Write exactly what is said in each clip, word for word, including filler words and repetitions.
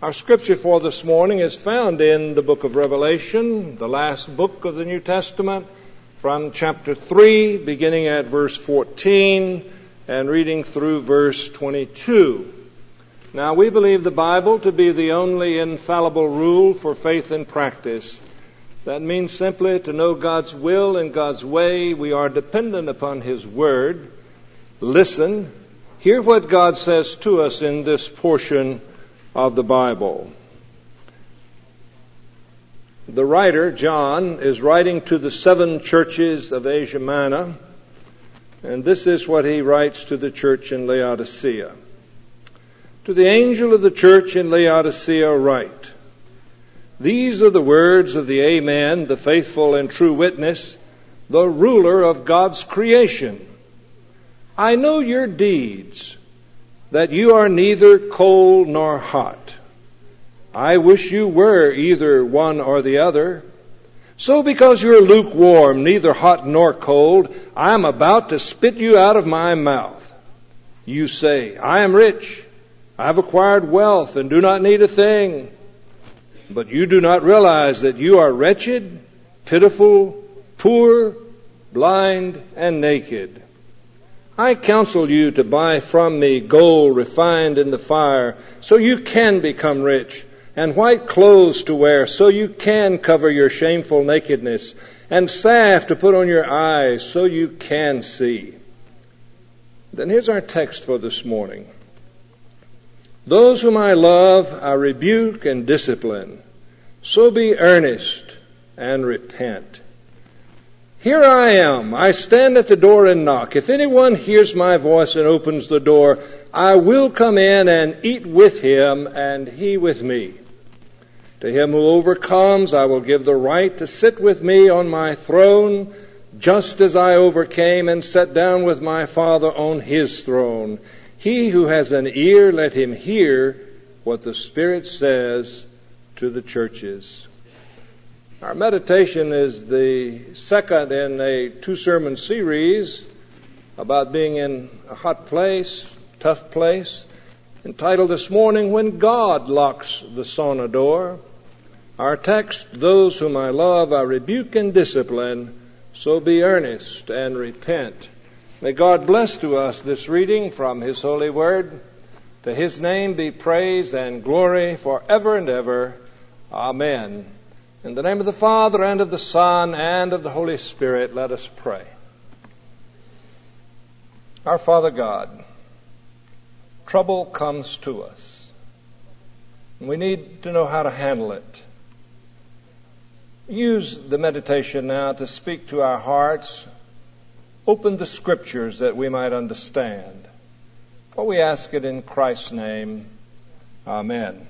Our scripture for this morning is found in the book of Revelation, the last book of the New Testament, from chapter three, beginning at verse fourteen and reading through verse twenty-two. Now, we believe the Bible to be the only infallible rule for faith and practice. That means simply to know God's will and God's way. We are dependent upon His Word. Listen, hear what God says to us in this portion of the Bible. The writer, John, is writing to the seven churches of Asia Minor, and this is what he writes to the church in Laodicea. To the angel of the church in Laodicea write, "These are the words of the Amen, the faithful and true witness, the ruler of God's creation. I know your deeds, that you are neither cold nor hot. I wish you were either one or the other. So because you're lukewarm, neither hot nor cold, I am about to spit you out of my mouth. You say, I am rich, I have acquired wealth and do not need a thing. But you do not realize that you are wretched, pitiful, poor, blind, and naked. I counsel you to buy from me gold refined in the fire, so you can become rich, and white clothes to wear, so you can cover your shameful nakedness, and salve to put on your eyes, so you can see." Then here's our text for this morning. "Those whom I love, I rebuke and discipline. So be earnest and repent. Here I am. I stand at the door and knock. If anyone hears my voice and opens the door, I will come in and eat with him and he with me. To him who overcomes, I will give the right to sit with me on my throne, just as I overcame and sat down with my Father on his throne. He who has an ear, let him hear what the Spirit says to the churches." Our meditation is the second in a two-sermon series about being in a hot place, tough place, entitled this morning, "When God Locks the Sauna Door." Our text, "Those whom I love, I rebuke and discipline, so be earnest and repent." May God bless to us this reading from His holy word. To His name be praise and glory forever and ever. Amen. In the name of the Father, and of the Son, and of the Holy Spirit, let us pray. Our Father God, trouble comes to us. We need to know how to handle it. Use the meditation now to speak to our hearts. Open the Scriptures that we might understand. For we ask it in Christ's name. Amen.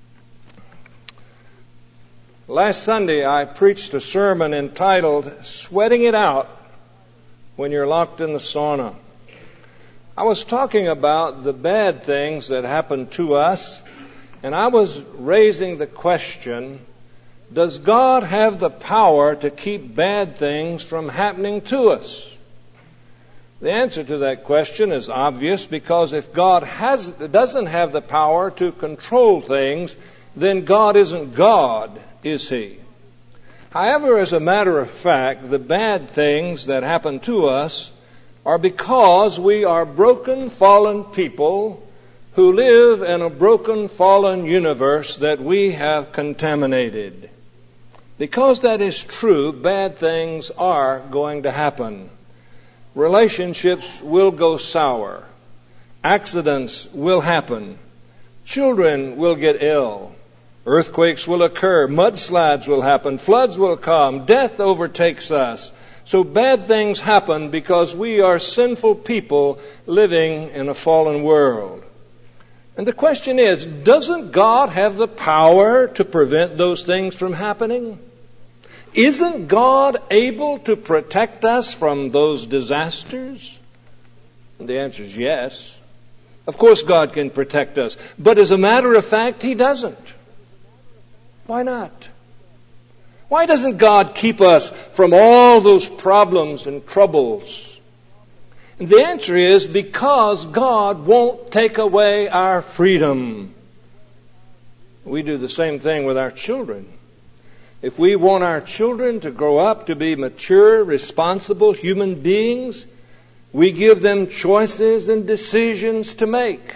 Last Sunday, I preached a sermon entitled, "Sweating It Out When You're Locked in the Sauna." I was talking about the bad things that happen to us, and I was raising the question, does God have the power to keep bad things from happening to us? The answer to that question is obvious, because if God has, doesn't have the power to control things, then God isn't God, is He? However, as a matter of fact, the bad things that happen to us are because we are broken, fallen people who live in a broken, fallen universe that we have contaminated. Because that is true, bad things are going to happen. Relationships will go sour. Accidents will happen. Children will get ill. Earthquakes will occur. Mudslides will happen. Floods will come. Death overtakes us. So bad things happen because we are sinful people living in a fallen world. And the question is, doesn't God have the power to prevent those things from happening? Isn't God able to protect us from those disasters? And the answer is yes. Of course God can protect us. But as a matter of fact, He doesn't. Why not? Why doesn't God keep us from all those problems and troubles? And the answer is because God won't take away our freedom. We do the same thing with our children. If we want our children to grow up to be mature, responsible human beings, we give them choices and decisions to make.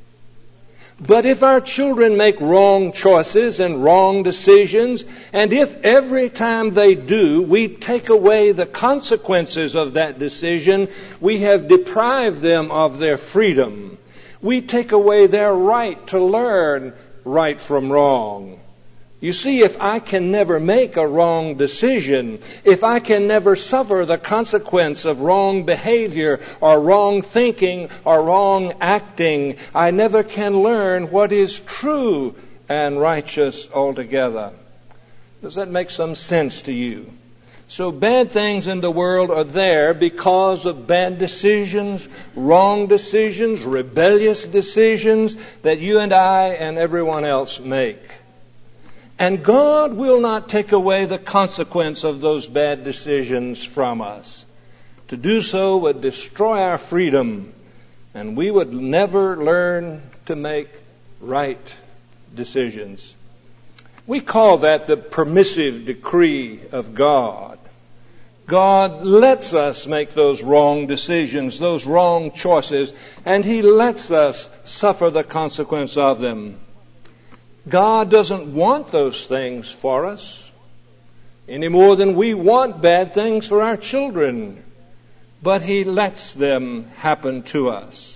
But if our children make wrong choices and wrong decisions, and if every time they do, we take away the consequences of that decision, we have deprived them of their freedom. We take away their right to learn right from wrong. You see, if I can never make a wrong decision, if I can never suffer the consequence of wrong behavior or wrong thinking or wrong acting, I never can learn what is true and righteous altogether. Does that make some sense to you? So bad things in the world are there because of bad decisions, wrong decisions, rebellious decisions that you and I and everyone else make. And God will not take away the consequence of those bad decisions from us. To do so would destroy our freedom, and we would never learn to make right decisions. We call that the permissive decree of God. God lets us make those wrong decisions, those wrong choices, and He lets us suffer the consequence of them. God doesn't want those things for us any more than we want bad things for our children, but He lets them happen to us.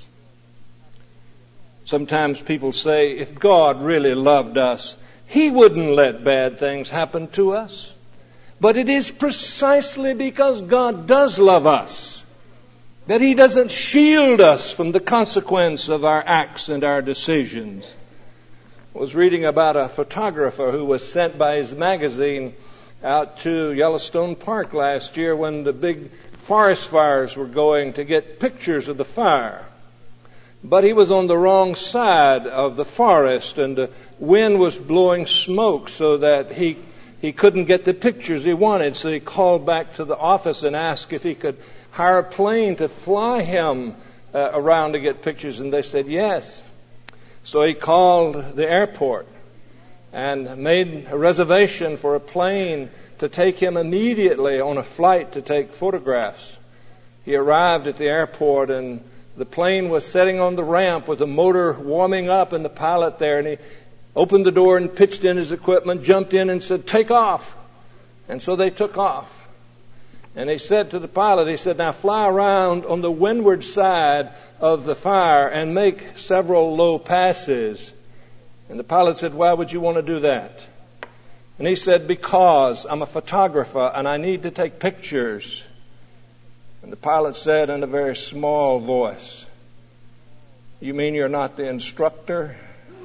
Sometimes people say, if God really loved us, He wouldn't let bad things happen to us. But it is precisely because God does love us that He doesn't shield us from the consequence of our acts and our decisions. I was reading about a photographer who was sent by his magazine out to Yellowstone Park last year when the big forest fires were going to get pictures of the fire. But he was on the wrong side of the forest, and the wind was blowing smoke so that he he couldn't get the pictures he wanted. So he called back to the office and asked if he could hire a plane to fly him uh, around to get pictures, and they said yes. So he called the airport and made a reservation for a plane to take him immediately on a flight to take photographs. He arrived at the airport, and the plane was sitting on the ramp with the motor warming up and the pilot there, and he opened the door and pitched in his equipment, jumped in and said, "Take off." And so they took off. And he said to the pilot, he said, "Now fly around on the windward side of the fire and make several low passes." And the pilot said, "Why would you want to do that?" And he said, "Because I'm a photographer and I need to take pictures." And the pilot said in a very small voice, "You mean you're not the instructor?"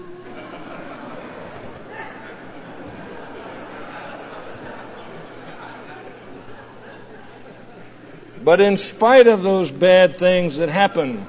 But in spite of those bad things that happen,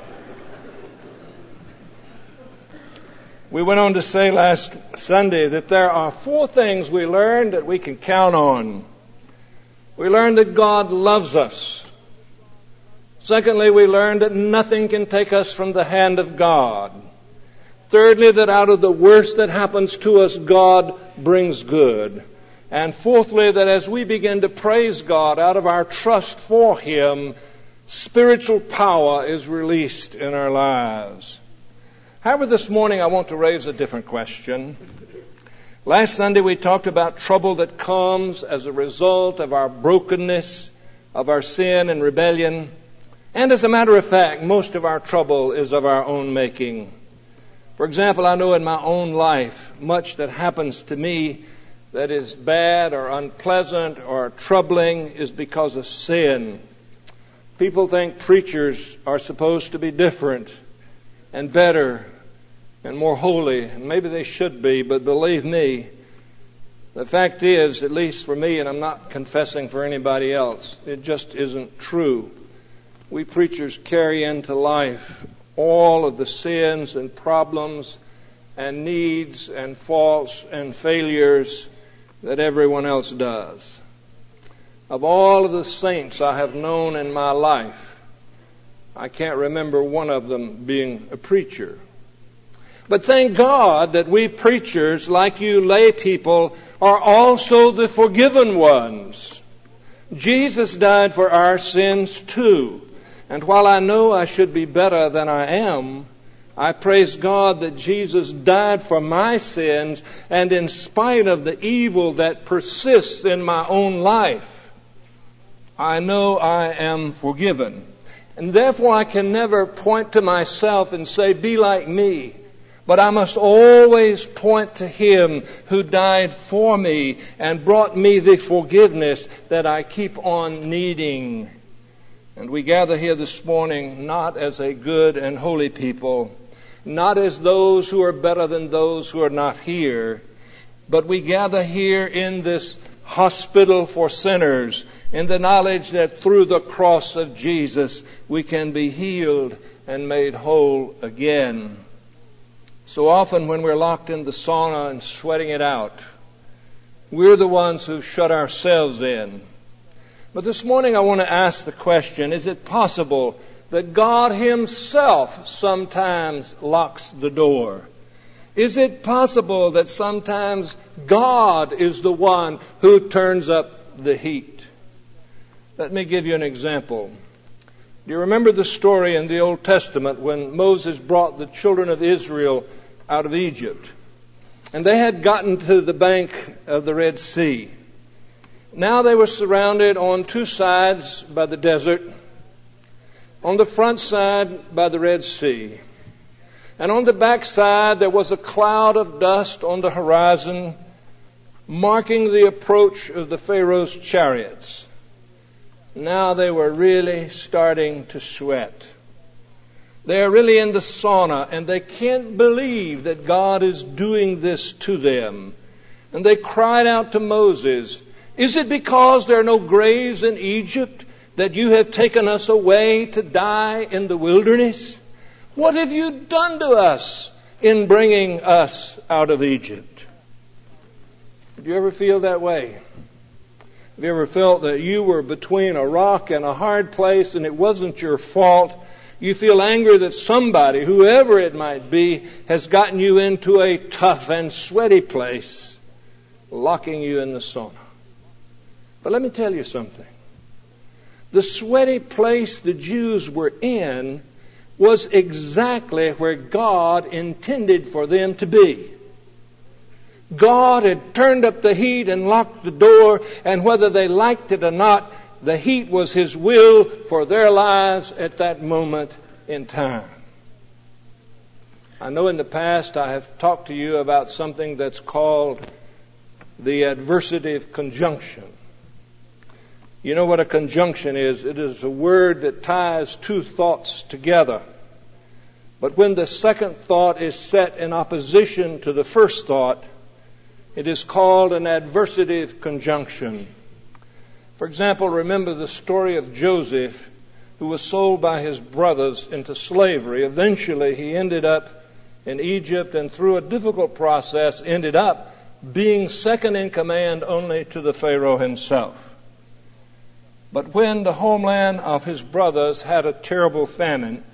we went on to say last Sunday that there are four things we learned that we can count on. We learned that God loves us. Secondly, we learned that nothing can take us from the hand of God. Thirdly, that out of the worst that happens to us, God brings good. And fourthly, that as we begin to praise God out of our trust for Him, spiritual power is released in our lives. However, this morning I want to raise a different question. Last Sunday we talked about trouble that comes as a result of our brokenness, of our sin and rebellion. And as a matter of fact, most of our trouble is of our own making. For example, I know in my own life, much that happens to me that is bad or unpleasant or troubling is because of sin. People think preachers are supposed to be different and better and more holy, and maybe they should be, but believe me, the fact is, at least for me, and I'm not confessing for anybody else, it just isn't true. We preachers carry into life all of the sins and problems and needs and faults and failures that everyone else does. Of all of the saints I have known in my life, I can't remember one of them being a preacher. But thank God that we preachers, like you lay people, are also the forgiven ones. Jesus died for our sins too. And while I know I should be better than I am, I praise God that Jesus died for my sins, and in spite of the evil that persists in my own life, I know I am forgiven. And therefore I can never point to myself and say, be like me. But I must always point to Him who died for me and brought me the forgiveness that I keep on needing. And we gather here this morning not as a good and holy people, not as those who are better than those who are not here, but we gather here in this hospital for sinners in the knowledge that through the cross of Jesus we can be healed and made whole again. So often when we're locked in the sauna and sweating it out, we're the ones who shut ourselves in. But this morning I want to ask the question, is it possible that God Himself sometimes locks the door? Is it possible that sometimes God is the one who turns up the heat? Let me give you an example. Do you remember the story in the Old Testament when Moses brought the children of Israel out of Egypt? And they had gotten to the bank of the Red Sea. Now they were surrounded on two sides by the desert, on the front side by the Red Sea. And on the back side there was a cloud of dust on the horizon, marking the approach of the Pharaoh's chariots. Now they were really starting to sweat. They are really in the sauna, and they can't believe that God is doing this to them. And they cried out to Moses, "Is it because there are no graves in Egypt that you have taken us away to die in the wilderness? What have you done to us in bringing us out of Egypt?" Did you ever feel that way? Have you ever felt that you were between a rock and a hard place and it wasn't your fault? You feel angry that somebody, whoever it might be, has gotten you into a tough and sweaty place, locking you in the sauna. But let me tell you something. The sweaty place the Jews were in was exactly where God intended for them to be. God had turned up the heat and locked the door, and whether they liked it or not, the heat was His will for their lives at that moment in time. I know in the past I have talked to you about something that's called the adversative conjunction. You know what a conjunction is? It is a word that ties two thoughts together. But when the second thought is set in opposition to the first thought, it is called an adversative conjunction. For example, remember the story of Joseph, who was sold by his brothers into slavery. Eventually, he ended up in Egypt, and through a difficult process, ended up being second in command only to the Pharaoh himself. But when the homeland of his brothers had a terrible famine,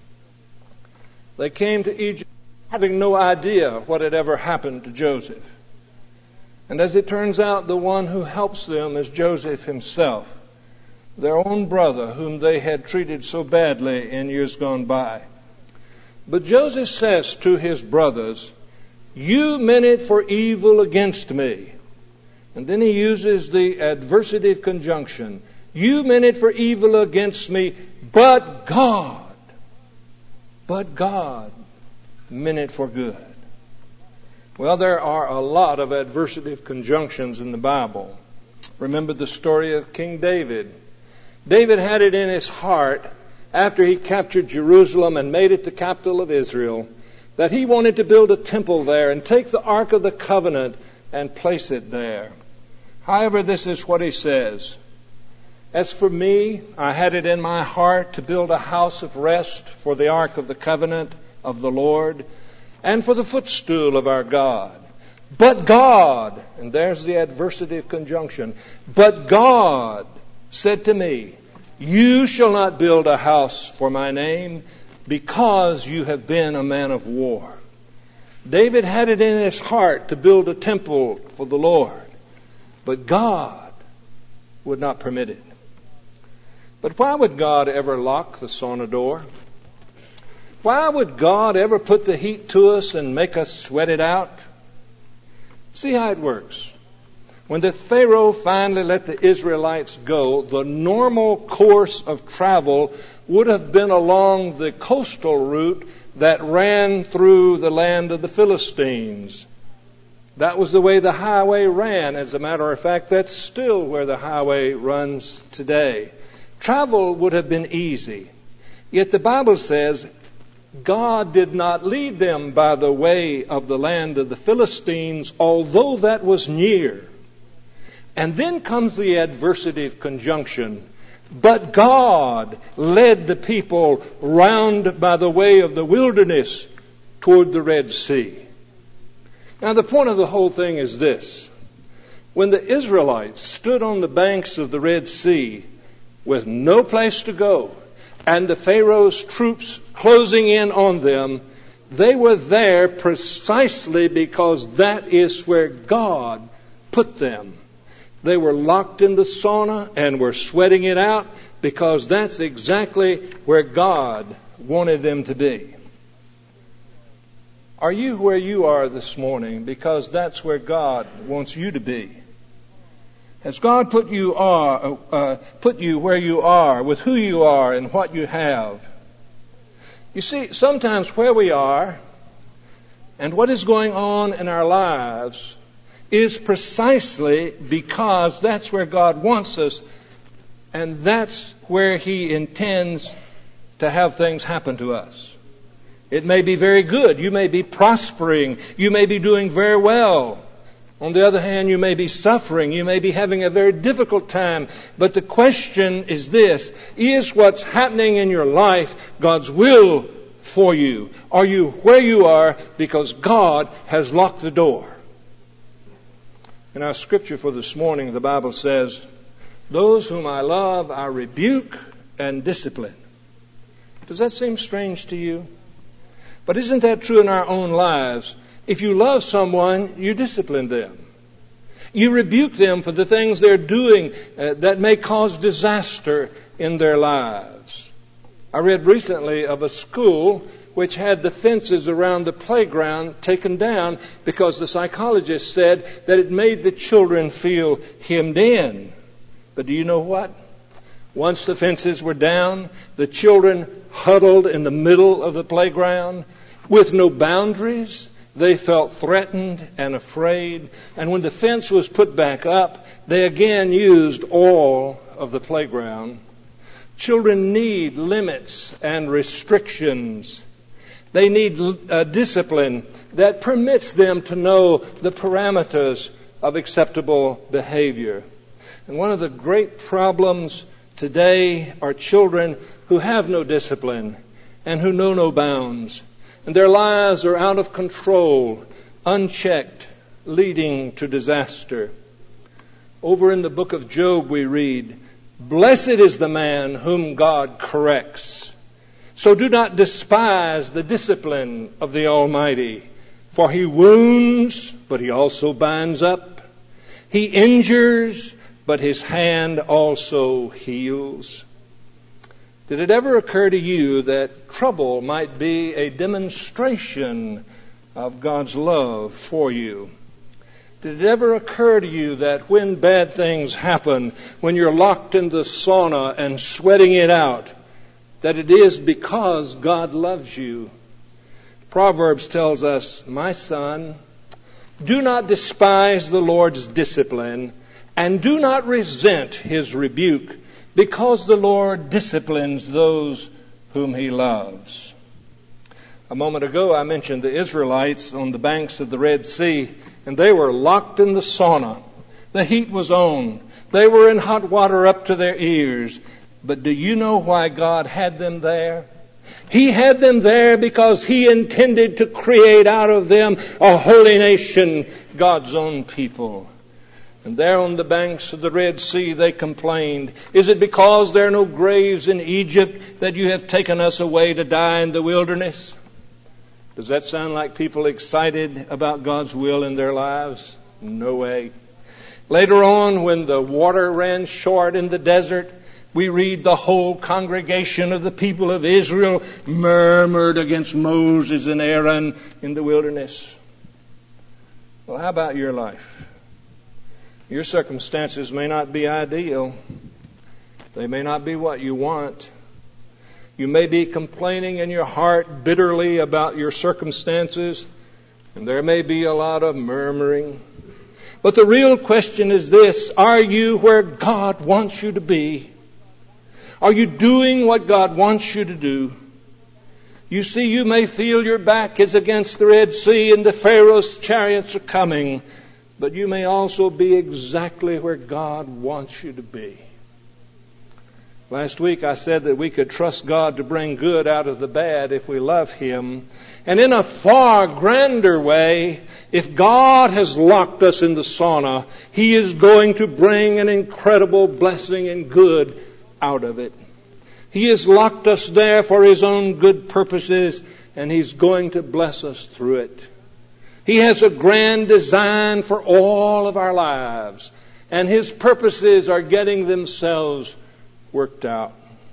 they came to Egypt having no idea what had ever happened to Joseph. And as it turns out, the one who helps them is Joseph himself, their own brother whom they had treated so badly in years gone by. But Joseph says to his brothers, "You meant it for evil against me." And then he uses the adversative conjunction. "You meant it for evil against me, but God, but God meant it for good." Well, there are a lot of adversative conjunctions in the Bible. Remember the story of King David. David had it in his heart, after he captured Jerusalem and made it the capital of Israel, that he wanted to build a temple there and take the Ark of the Covenant and place it there. However, this is what he says. "As for me, I had it in my heart to build a house of rest for the Ark of the Covenant of the Lord, and for the footstool of our God. But God," and there's the adversative conjunction, "but God said to me, 'You shall not build a house for my name, because you have been a man of war.' David had it in his heart to build a temple for the Lord, but God would not permit it. But why would God ever lock the sauna door? Why would God ever put the heat to us and make us sweat it out? See how it works. When the Pharaoh finally let the Israelites go, the normal course of travel would have been along the coastal route that ran through the land of the Philistines. That was the way the highway ran. As a matter of fact, that's still where the highway runs today. Travel would have been easy. Yet the Bible says God did not lead them by the way of the land of the Philistines, although that was near. And then comes the adversative conjunction. But God led the people round by the way of the wilderness toward the Red Sea. Now the point of the whole thing is this. When the Israelites stood on the banks of the Red Sea with no place to go, and the Pharaoh's troops closing in on them, they were there precisely because that is where God put them. They were locked in the sauna and were sweating it out because that's exactly where God wanted them to be. Are you where you are this morning because that's where God wants you to be? Has God put you are uh, put you where you are with who you are and what you have? You see, sometimes where we are and what is going on in our lives is precisely because that's where God wants us, and that's where He intends to have things happen to us. It may be very good. You may be prospering. You may be doing very well. On the other hand, you may be suffering. You may be having a very difficult time. But the question is this: is what's happening in your life God's will for you? Are you where you are because God has locked the door? In our scripture for this morning, the Bible says, "Those whom I love, I rebuke and discipline." Does that seem strange to you? But isn't that true in our own lives? If you love someone, you discipline them. You rebuke them for the things they're doing uh, that may cause disaster in their lives. I read recently of a school which had the fences around the playground taken down because the psychologist said that it made the children feel hemmed in. But do you know what? Once the fences were down, the children huddled in the middle of the playground with no boundaries. They felt threatened and afraid. And when the fence was put back up, they again used all of the playground. Children need limits and restrictions. They need a discipline that permits them to know the parameters of acceptable behavior. And one of the great problems today are children who have no discipline and who know no bounds. And their lives are out of control, unchecked, leading to disaster. Over in the book of Job we read, "Blessed is the man whom God corrects. So do not despise the discipline of the Almighty, for He wounds, but He also binds up. He injures, but His hand also heals." Did it ever occur to you that trouble might be a demonstration of God's love for you? Did it ever occur to you that when bad things happen, when you're locked in the sauna and sweating it out, that it is because God loves you? Proverbs tells us, "My son, do not despise the Lord's discipline, and do not resent His rebuke, because the Lord disciplines those whom He loves." A moment ago I mentioned the Israelites on the banks of the Red Sea, and they were locked in the sauna. The heat was on. They were in hot water up to their ears. But do you know why God had them there? He had them there because He intended to create out of them a holy nation, God's own people. And there on the banks of the Red Sea they complained, "Is it because there are no graves in Egypt that you have taken us away to die in the wilderness?" Does that sound like people excited about God's will in their lives? No way. Later on, when the water ran short in the desert, we read the whole congregation of the people of Israel murmured against Moses and Aaron in the wilderness. Well, how about your life? Your circumstances may not be ideal. They may not be what you want. You may be complaining in your heart bitterly about your circumstances, and there may be a lot of murmuring. But the real question is this: are you where God wants you to be? Are you doing what God wants you to do? You see, you may feel your back is against the Red Sea and the Pharaoh's chariots are coming, but you may also be exactly where God wants you to be. Last week I said that we could trust God to bring good out of the bad if we love Him. And in a far grander way, if God has locked us in the sauna, He is going to bring an incredible blessing and good out of it. He has locked us there for His own good purposes, and He's going to bless us through it. He has a grand design for all of our lives, and His purposes are getting themselves worked out.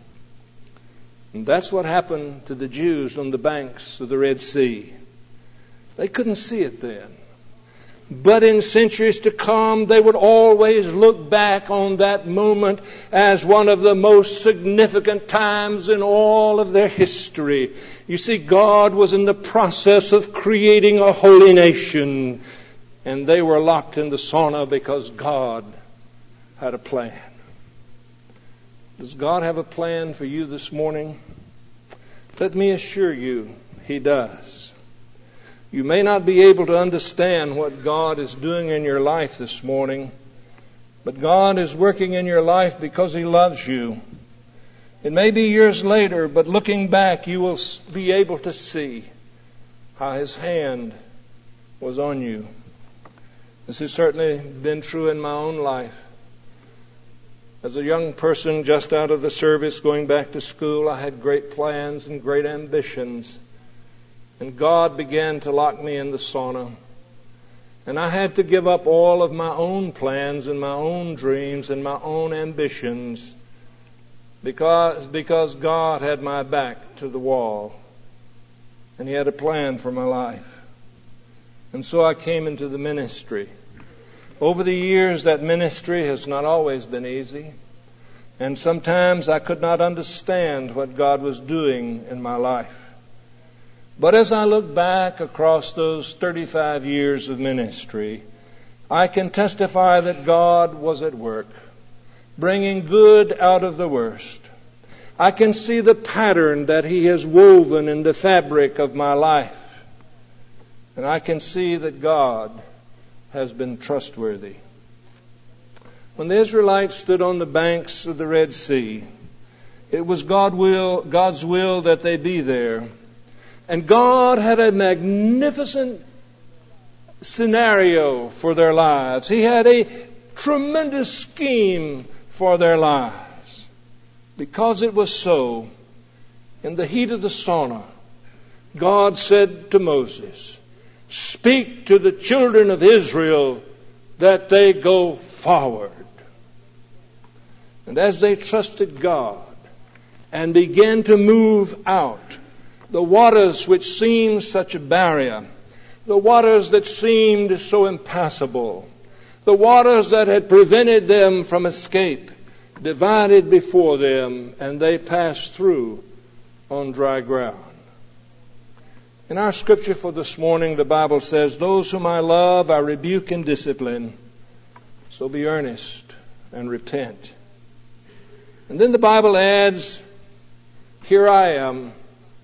And that's what happened to the Jews on the banks of the Red Sea. They couldn't see it then. But in centuries to come, they would always look back on that moment as one of the most significant times in all of their history. You see, God was in the process of creating a holy nation, and they were locked in the sauna because God had a plan. Does God have a plan for you this morning? Let me assure you, He does. You may not be able to understand what God is doing in your life this morning, but God is working in your life because He loves you. It may be years later, but looking back, you will be able to see how His hand was on you. This has certainly been true in my own life. As a young person just out of the service going back to school, I had great plans and great ambitions. And God began to lock me in the sauna. And I had to give up all of my own plans and my own dreams and my own ambitions because, because God had my back to the wall. And He had a plan for my life. And so I came into the ministry. Over the years, that ministry has not always been easy. And sometimes I could not understand what God was doing in my life. But as I look back across those thirty-five years of ministry, I can testify that God was at work, bringing good out of the worst. I can see the pattern that He has woven in the fabric of my life. And I can see that God has been trustworthy. When the Israelites stood on the banks of the Red Sea, it was God will, God's will that they be there. And God had a magnificent scenario for their lives. He had a tremendous scheme for their lives. Because it was so, in the heat of the sauna, God said to Moses, "Speak to the children of Israel that they go forward." And as they trusted God and began to move out, the waters which seemed such a barrier, the waters that seemed so impassable, the waters that had prevented them from escape, divided before them, and they passed through on dry ground. In our scripture for this morning, the Bible says, "Those whom I love, I rebuke and discipline. So be earnest and repent." And then the Bible adds, "Here I am.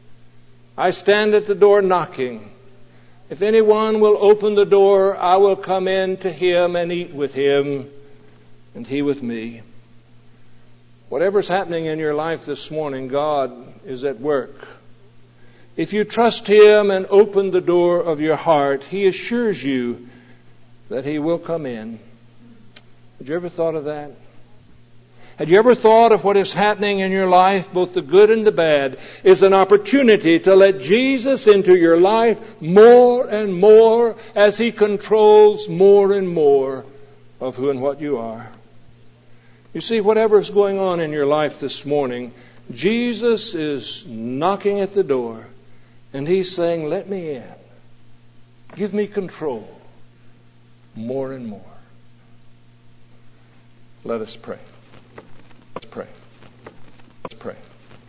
I stand at the door knocking. If anyone will open the door, I will come in to him and eat with him, and he with me." Whatever's happening in your life this morning, God is at work. If you trust Him and open the door of your heart, He assures you that He will come in. Have you ever thought of that? Had you ever thought of what is happening in your life, both the good and the bad, is an opportunity to let Jesus into your life more and more as He controls more and more of who and what you are? You see, whatever is going on in your life this morning, Jesus is knocking at the door, and He's saying, let me in. Give me control more and more. Let us pray. Let's pray. Let's pray.